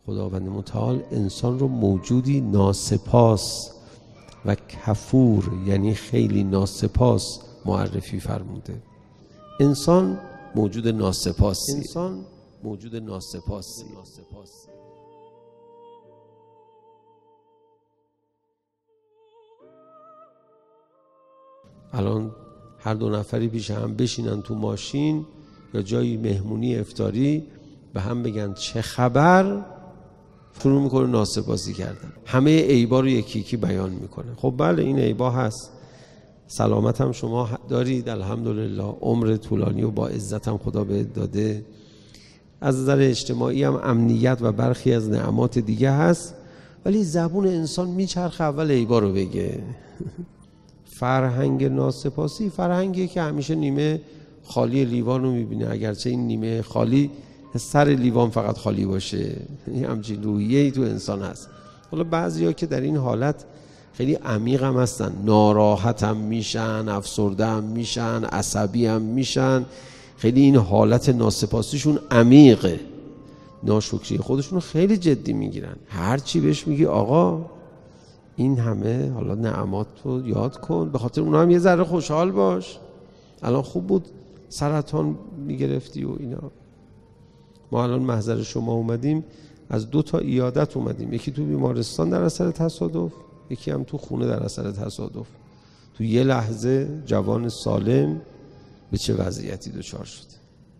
خداوند متعال انسان رو موجودی ناسپاس و کفور، یعنی خیلی ناسپاس معرفی فرموده. انسان موجود ناسپاسی. الان هر دو نفری پیش هم بشینن تو ماشین یا جایی مهمونی افطاری، به هم بگن چه خبر، شروع میکنه ناسپاسی کردن، همه عیبا رو یکی یکی بیان میکنه. خب بله این عیبا هست، سلامت هم شما دارید الحمدلله، عمر طولانی و با عزت هم خدا بهت داده، از نظر اجتماعی هم امنیت و برخی از نعمات دیگه هست، ولی زبون انسان میچرخه اول عیبا رو بگه. فرهنگ ناسپاسی فرهنگیه که همیشه نیمه خالی لیوان رو میبینه، اگرچه این نیمه خالی سر لیوان فقط خالی باشه. این همچین روحیه‌ای تو انسان هست. حالا بعضیا که در این حالت خیلی عمیق هم هستن، ناراحت هم میشن، افسرده هم میشن، عصبی هم میشن، خیلی این حالت ناسپاسیشون عمیقه، ناشکری خودشون رو خیلی جدی میگیرن. هر چی بهش میگی آقا این همه حالا نعمات رو یاد کن، به خاطر اونا هم یه ذره خوشحال باش، الان خوب بود سرطان میگرفتی و اینا. ما الان محضر شما اومدیم، از 2 تا عیادت اومدیم، یکی تو بیمارستان در اثر تصادف، یکی هم تو خونه در اثر تصادف. تو یه لحظه جوان سالم به چه وضعیتی دچار شده.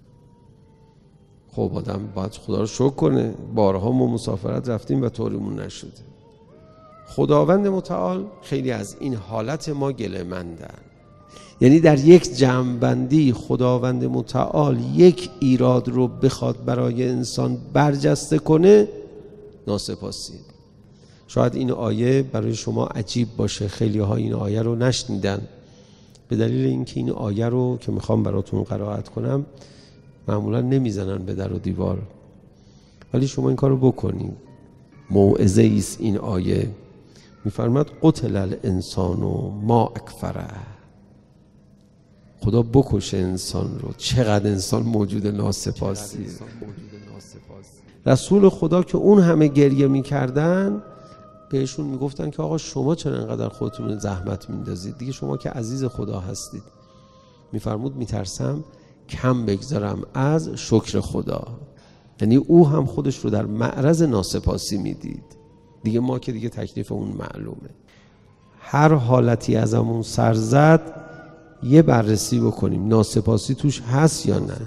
خب آدم باید خدا رو شکر کنه، بارها ما مسافرت رفتیم و طوریمون نشده. خداوند متعال خیلی از این حالت ما گله‌مندن. یعنی در یک جمع‌بندی خداوند متعال یک ایراد رو بخواد برای انسان برجسته کنه، ناسپاسی. شاید این آیه برای شما عجیب باشه، خیلی ها این آیه رو نشنیدن، به دلیل اینکه این آیه رو که میخوام براتون قرائت کنم معمولا نمیزنن به در و دیوار، ولی شما این کار رو بکنید. موعظه ایست این آیه، میفرماد قتل الانسان ما اکفره، خدا بکشه انسان رو، چقدر انسان موجود ناسپاسی. رسول خدا که اون همه گریه میکردن بهشون میگفتن که آقا شما چرا انقدر خودتون زحمت میندازید دیگه، شما که عزیز خدا هستید. میفرمود میترسم کم بگذارم از شکر خدا، یعنی او هم خودش رو در معرض ناسپاسی میدید دیگه. ما که دیگه تکلیف اون معلومه. هر حالتی ازمون سر زد یه بررسی بکنیم ناسپاسی توش هست یا نه.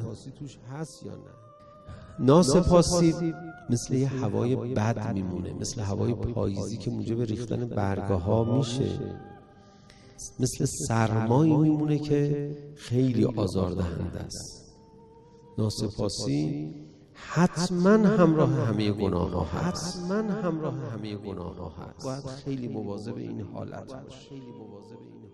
ناسپاسی مثل یه هوای بد میمونه، مثل هوای پاییزی که موجب ریختن برگه ها میشه، مثل سرمایی میمونه که خیلی آزاردهنده است. ناسپاسی حتما همراه همه گناه ها هست، باید خیلی مواظب این حالت باشه.